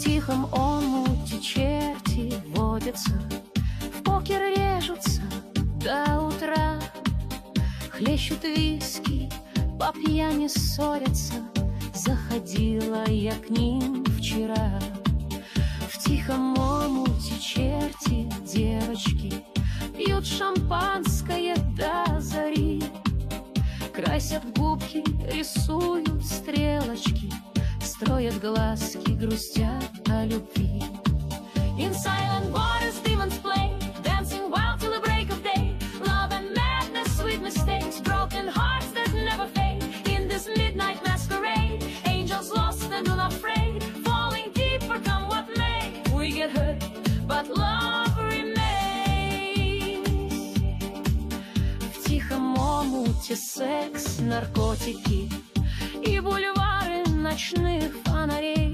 тихом омуте черти водятся, в покер режутся до утра, хлещут виски, по пьяни ссорятся. Заходила я к ним вчера. В тихом омуте черти девочки пьют шампанское до зари, красят губки, рисуют стрелочки, строят глазки, грустят о любви. In silent waters demons play, dancing wild till the break of day. Love and madness, sweet mistakes, broken hearts that never fade. In this midnight masquerade, angels lost and unafraid, falling deeper come what may. We get hurt, but love remains. В тихом омуте секс, наркотики и бульвары ночных фонарей.